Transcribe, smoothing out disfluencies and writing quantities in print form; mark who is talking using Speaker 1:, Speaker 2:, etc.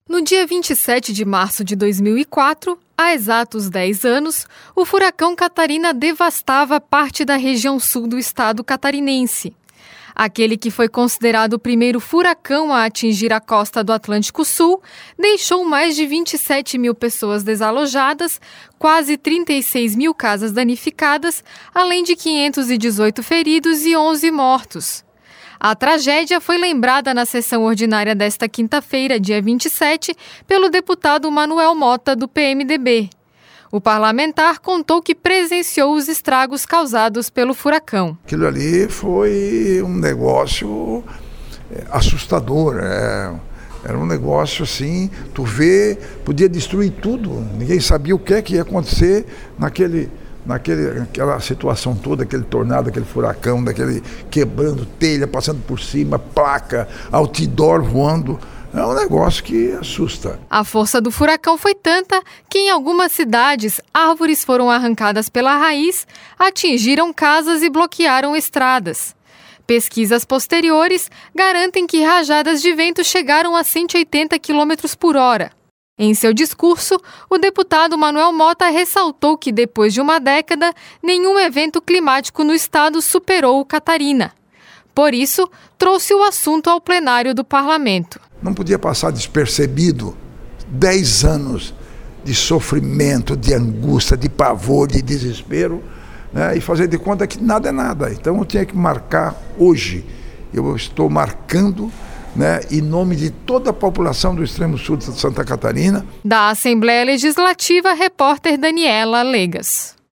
Speaker 1: No dia 27 de março de 2004, há exatos 10 anos, o furacão Catarina devastava parte da região sul do estado catarinense. Aquele que foi considerado o primeiro furacão a atingir a costa do Atlântico Sul deixou mais de 27 mil pessoas desalojadas, quase 36 mil casas danificadas, além de 518 feridos e 11 mortos. A tragédia foi lembrada na sessão ordinária desta quinta-feira, dia 27, pelo deputado Manuel Mota, do PMDB. O parlamentar contou que presenciou os estragos causados pelo furacão.
Speaker 2: Aquilo ali foi um negócio assustador. Era um negócio assim, tu vê, podia destruir tudo. Ninguém sabia o que ia acontecer naquela situação toda, aquele tornado, aquele furacão, daquele quebrando telha, passando por cima, placa, outdoor voando. É um negócio que assusta.
Speaker 1: A força do furacão foi tanta que em algumas cidades árvores foram arrancadas pela raiz, atingiram casas e bloquearam estradas. Pesquisas posteriores garantem que rajadas de vento chegaram a 180 km por hora. Em seu discurso, o deputado Manuel Mota ressaltou que depois de uma década, nenhum evento climático no estado superou o Catarina. Por isso, trouxe o assunto ao plenário do parlamento.
Speaker 2: Não podia passar despercebido 10 anos de sofrimento, de angústia, de pavor, de desespero, né, e fazer de conta que nada é nada. Então eu tinha que marcar hoje. Eu estou marcando, né, em nome de toda a população do extremo sul de Santa Catarina.
Speaker 1: Da Assembleia Legislativa, repórter Daniela Legas.